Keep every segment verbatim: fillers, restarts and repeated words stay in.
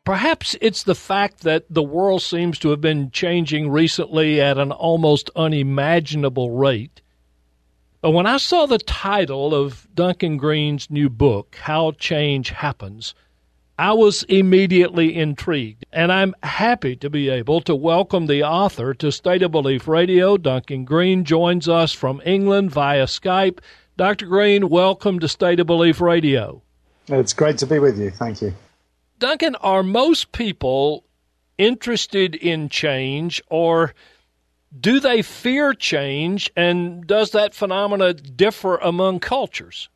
Perhaps it's the fact that the world seems to have been changing recently at an almost unimaginable rate. But when I saw the title of Duncan Green's new book, How Change Happens, I was immediately intrigued, and I'm happy to be able to welcome the author to State of Belief Radio. Duncan Green joins us from England via Skype. Doctor Green, welcome to State of Belief Radio. It's great to be with you. Thank you. Duncan, are most people interested in change, or do they fear change, and does that phenomena differ among cultures?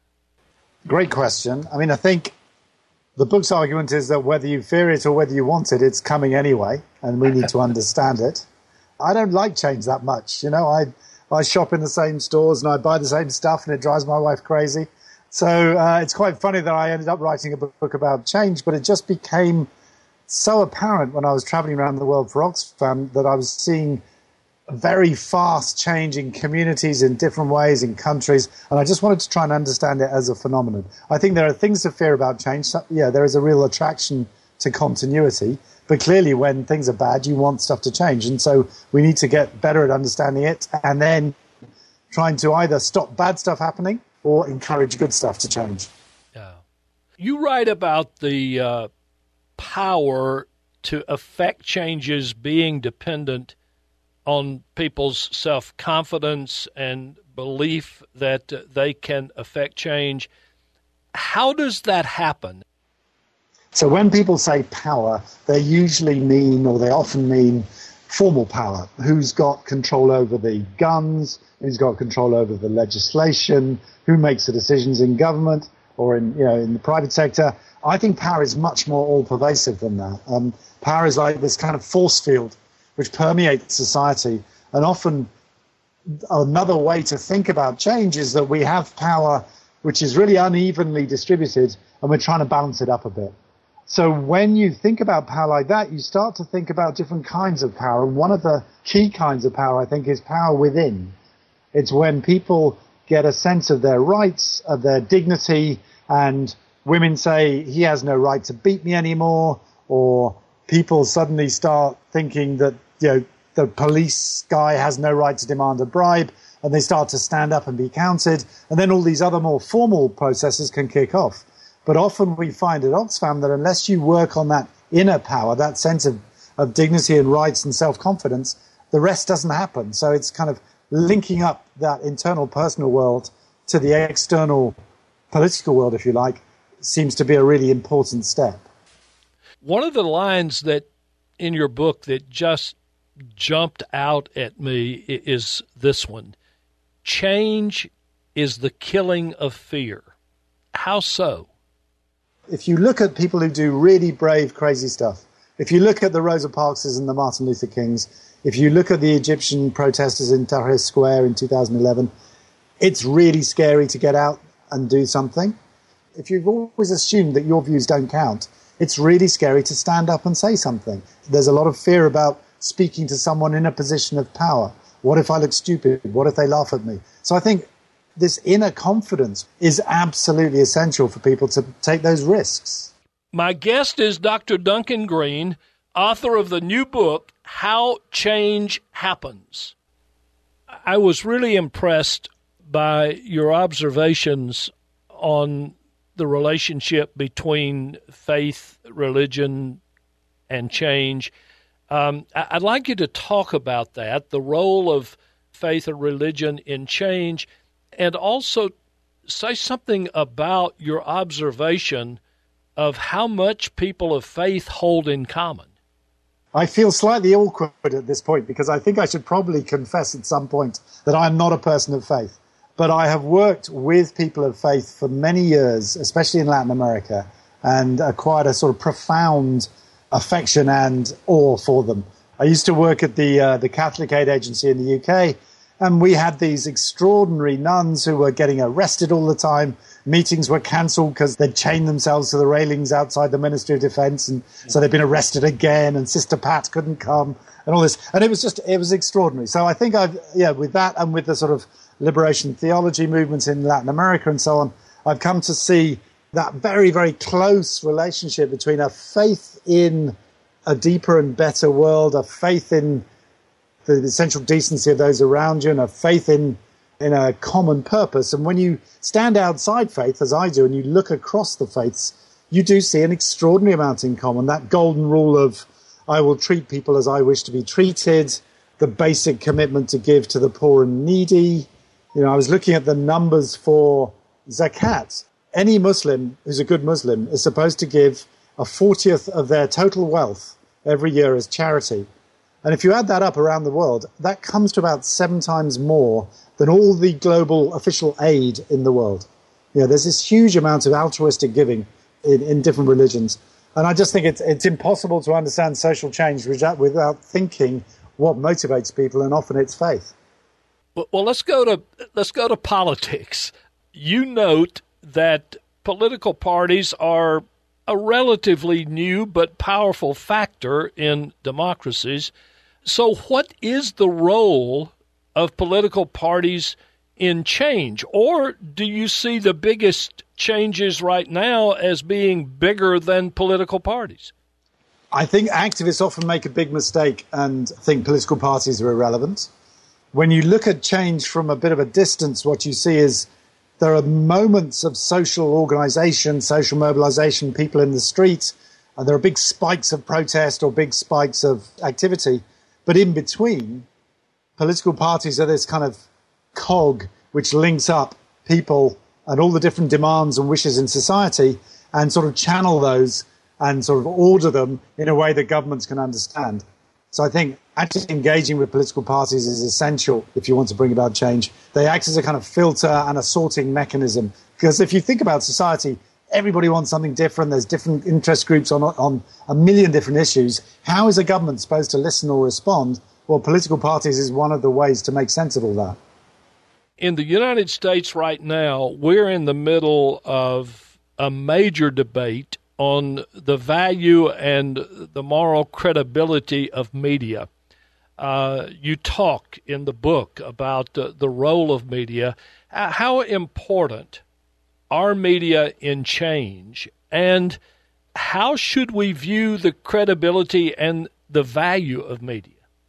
Great question. I mean, I think the book's argument is that whether you fear it or whether you want it, it's coming anyway, and we need to understand it. I don't like change that much. You know, I I shop in the same stores and I buy the same stuff, and it drives my wife crazy. So uh, it's quite funny that I ended up writing a book about change, but it just became so apparent when I was traveling around the world for Oxfam that I was seeing very fast change in communities in different ways, in countries, and I just wanted to try and understand it as a phenomenon. I think there are things to fear about change. So, yeah, there is a real attraction to continuity, but clearly when things are bad, you want stuff to change, and so we need to get better at understanding it and then trying to either stop bad stuff happening or encourage good stuff to change. Yeah. You write about the uh, power to affect changes being dependent on people's self-confidence and belief that uh, they can affect change. How does that happen? So when people say power, they usually mean, or they often mean, formal power. Who's got control over the guns? Who's got control over the legislation? Who makes the decisions in government or in, you know, in the private sector? I think power is much more all-pervasive than that. Um, power is like this kind of force field which permeates society. And often another way to think about change is that we have power which is really unevenly distributed, and we're trying to balance it up a bit. So when you think about power like that, you start to think about different kinds of power. And one of the key kinds of power, I think, is power within. It's when people get a sense of their rights, of their dignity, and women say, he has no right to beat me anymore, or people suddenly start thinking that, you know, the police guy has no right to demand a bribe, and they start to stand up and be counted, and then all these other more formal processes can kick off. But often we find at Oxfam that unless you work on that inner power, that sense of, of dignity and rights and self-confidence, the rest doesn't happen. So it's kind of linking up that internal personal world to the external political world, if you like, seems to be a really important step. One of the lines that in your book that just jumped out at me is this one: change is the killing of fear. How so? If you look at people who do really brave, crazy stuff, if you look at the Rosa Parkses and the Martin Luther Kings, if you look at the Egyptian protesters in Tahrir Square in two thousand eleven, it's really scary to get out and do something. If you've always assumed that your views don't count, it's really scary to stand up and say something. There's a lot of fear about speaking to someone in a position of power. What if I look stupid? What if they laugh at me? So I think this inner confidence is absolutely essential for people to take those risks. My guest is Doctor Duncan Green, author of the new book, How Change Happens. I was really impressed by your observations on the relationship between faith, religion, and change. Um, I'd like you to talk about that, the role of faith and religion in change, and also say something about your observation of how much people of faith hold in common. I feel slightly awkward at this point because I think I should probably confess at some point that I'm not a person of faith. But I have worked with people of faith for many years, especially in Latin America, and acquired a sort of profound affection and awe for them. I used to work at the uh, the Catholic Aid Agency in the U K, and we had these extraordinary nuns who were getting arrested all the time. Meetings were cancelled because they'd chained themselves to the railings outside the Ministry of Defence, and so they'd been arrested again, and Sister Pat couldn't come, and all this. And it was just, it was extraordinary. So I think I've, yeah, with that and with the sort of liberation theology movements in Latin America and so on, I've come to see that very, very close relationship between a faith in a deeper and better world, a faith in the essential decency of those around you, and a faith in, in a common purpose. And when you stand outside faith, as I do, and you look across the faiths, you do see an extraordinary amount in common. That golden rule of, I will treat people as I wish to be treated, the basic commitment to give to the poor and needy. You know, I was looking at the numbers for zakat. Any Muslim who's a good Muslim is supposed to give a fortieth of their total wealth every year as charity. And if you add that up around the world, that comes to about seven times more than all the global official aid in the world. You know, there's this huge amount of altruistic giving in, in different religions. And I just think it's, it's impossible to understand social change without, without thinking what motivates people, and often it's faith. Well, well, let's go to let's go to politics. You note that political parties are a relatively new but powerful factor in democracies. So what is the role of political parties in change? Or do you see the biggest changes right now as being bigger than political parties? I think activists often make a big mistake and think political parties are irrelevant. When you look at change from a bit of a distance, what you see is there are moments of social organization, social mobilization, people in the street, and there are big spikes of protest or big spikes of activity. But in between, political parties are this kind of cog which links up people and all the different demands and wishes in society and sort of channel those and sort of order them in a way that governments can understand. So I think actually engaging with political parties is essential if you want to bring about change. They act as a kind of filter and a sorting mechanism. Because if you think about society, everybody wants something different. There's different interest groups on, on a million different issues. How is a government supposed to listen or respond? Well, political parties is one of the ways to make sense of all that. In the United States right now, we're in the middle of a major debate on the value and the moral credibility of media. Uh, you talk in the book about uh, the role of media. Uh, how important are media in change, and how should we view the credibility and the value of media?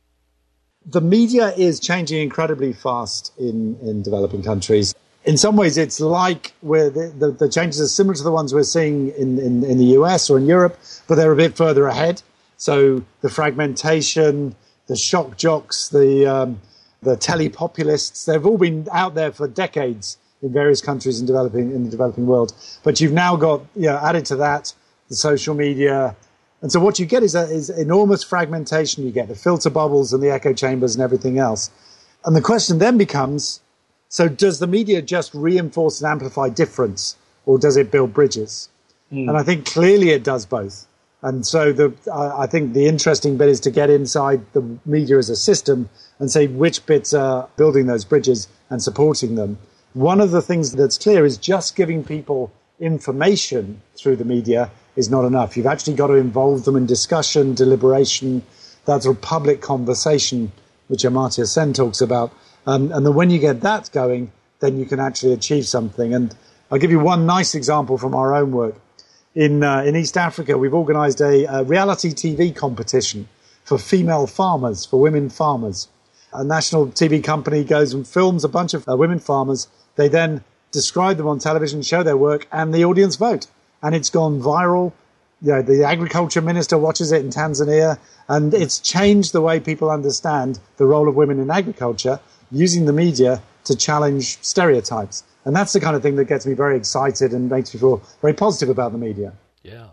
The media is changing incredibly fast in, in developing countries. In some ways, it's like where the, the, the changes are similar to the ones we're seeing in, in, in the U S or in Europe, but they're a bit further ahead. So the fragmentation, the shock jocks, the um, the telepopulists, they've all been out there for decades in various countries in developing in the developing world. But you've now got, you know, added to that the social media. And so what you get is, a, is enormous fragmentation. You get the filter bubbles and the echo chambers and everything else. And the question then becomes, so does the media just reinforce and amplify difference, or does it build bridges? Mm. And I think clearly it does both. And so the, uh, I think the interesting bit is to get inside the media as a system and say which bits are building those bridges and supporting them. One of the things that's clear is just giving people information through the media is not enough. You've actually got to involve them in discussion, deliberation, that sort of public conversation, which Amartya Sen talks about. Um, and then when you get that going, then you can actually achieve something. And I'll give you one nice example from our own work. In uh, in East Africa, we've organised a, a reality T V competition for female farmers, for women farmers. A national T V company goes and films a bunch of uh, women farmers. They then describe them on television, show their work, and the audience vote. And it's gone viral. You know, the agriculture minister watches it in Tanzania, and it's changed the way people understand the role of women in agriculture, using the media to challenge stereotypes. And that's the kind of thing that gets me very excited and makes me feel very positive about the media. Yeah.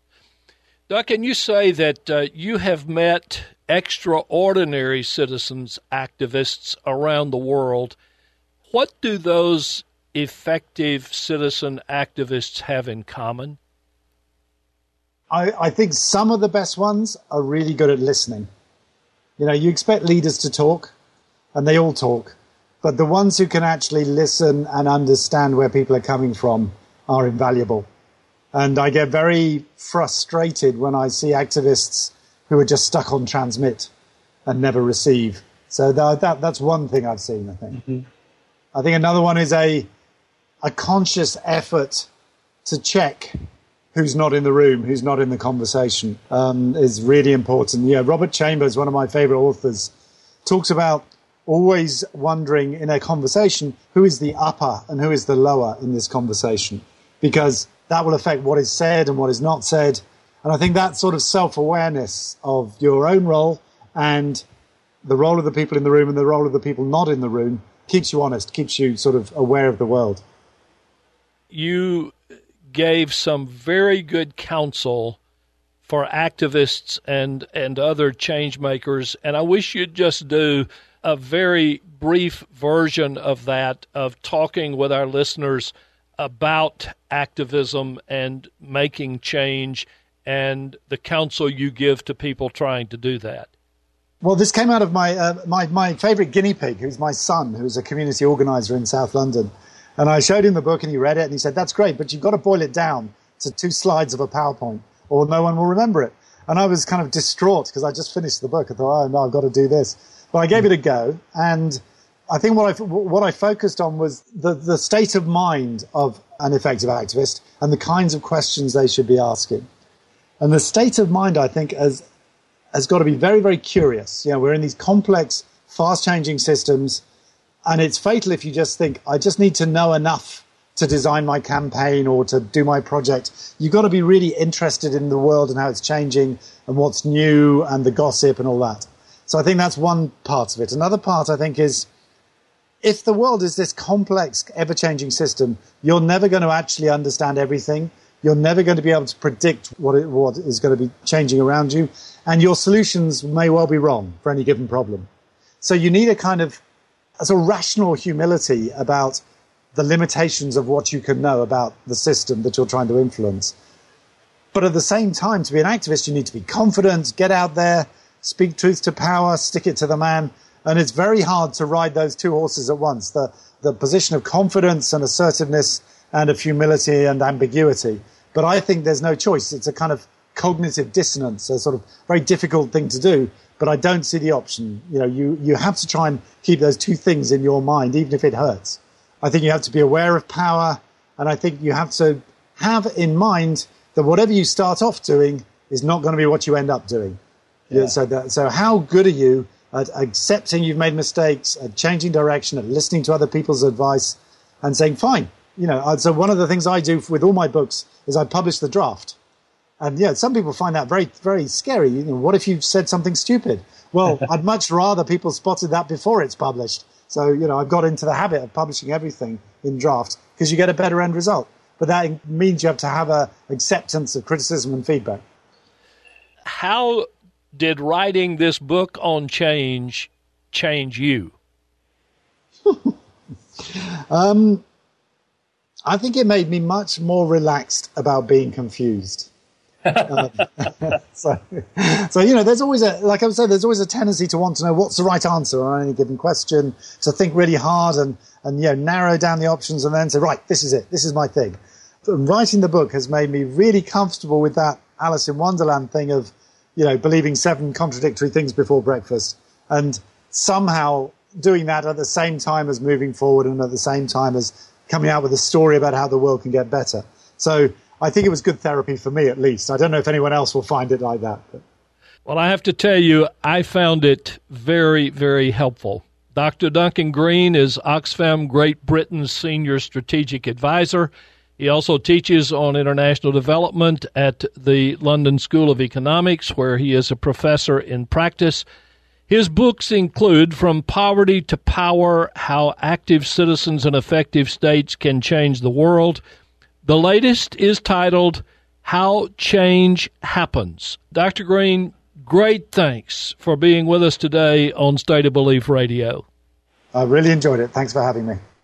Duncan, you say that uh, you have met extraordinary citizens activists around the world. What do those effective citizen activists have in common? I, I think some of the best ones are really good at listening. You know, you expect leaders to talk, and they all talk. But the ones who can actually listen and understand where people are coming from are invaluable. And I get very frustrated when I see activists who are just stuck on transmit and never receive. So that, that that's one thing I've seen, I think. Mm-hmm. I think another one is a a conscious effort to check who's not in the room, who's not in the conversation, um, is really important. Yeah, Robert Chambers, one of my favorite authors, talks about always wondering in a conversation who is the upper and who is the lower in this conversation, because that will affect what is said and what is not said. And I think that sort of self-awareness of your own role and the role of the people in the room and the role of the people not in the room keeps you honest, keeps you sort of aware of the world. You gave some very good counsel for activists and, and other change makers, and I wish you'd just do a very brief version of that, of talking with our listeners about activism and making change and the counsel you give to people trying to do that. Well, this came out of my, uh, my, my favorite guinea pig, who's my son, who's a community organizer in South London. And I showed him the book and he read it and he said, that's great, but you've got to boil it down to two slides of a PowerPoint or no one will remember it. And I was kind of distraught because I just finished the book. I thought, oh, no, I've got to do this. But I gave it a go. And I think what I, what I focused on was the, the state of mind of an effective activist and the kinds of questions they should be asking. And the state of mind, I think, has, has got to be very, very curious. You know, we're in these complex, fast-changing systems, and it's fatal if you just think, I just need to know enough to design my campaign or to do my project. You've got to be really interested in the world and how it's changing and what's new and the gossip and all that. So I think that's one part of it. Another part, I think, is if the world is this complex, ever-changing system, you're never going to actually understand everything. You're never going to be able to predict what it, what is going to be changing around you. And your solutions may well be wrong for any given problem. So you need a kind of a sort of rational humility about the limitations of what you can know about the system that you're trying to influence. But at the same time, to be an activist, you need to be confident, get out there, speak truth to power, stick it to the man. And it's very hard to ride those two horses at once, the, the position of confidence and assertiveness and of humility and ambiguity. But I think there's no choice. It's a kind of cognitive dissonance, a sort of very difficult thing to do. But I don't see the option. You know, you, you have to try and keep those two things in your mind, even if it hurts. I think you have to be aware of power, and I think you have to have in mind that whatever you start off doing is not going to be what you end up doing. Yeah. So, that, so how good are you at accepting you've made mistakes, at changing direction, at listening to other people's advice, and saying, fine. You know, so one of the things I do with all my books is I publish the draft. And yeah, some people find that very, very scary. You know, what if you've said something stupid? Well, I'd much rather people spotted that before it's published. So, you know, I've got into the habit of publishing everything in draft because you get a better end result. But that means you have to have a acceptance of criticism and feedback. How did writing this book on change change you? um, I think it made me much more relaxed about being confused. um, so, so, you know, there's always a, like I was saying, there's always a tendency to want to know what's the right answer on any given question, to think really hard and, and, you know, narrow down the options and then say, right, this is it, this is my thing. And writing the book has made me really comfortable with that Alice in Wonderland thing of, you know, believing seven contradictory things before breakfast and somehow doing that at the same time as moving forward and at the same time as coming out with a story about how the world can get better. So I think it was good therapy for me, at least. I don't know if anyone else will find it like that. But. Well, I have to tell you, I found it very, very helpful. Doctor Duncan Green is Oxfam Great Britain's Senior Strategic Advisor. He also teaches on international development at the London School of Economics, where he is a professor in practice. His books include From Poverty to Power, How Active Citizens and Effective States Can Change the World. The latest is titled How Change Happens. Doctor Green, great thanks for being with us today on State of Belief Radio. I really enjoyed it. Thanks for having me.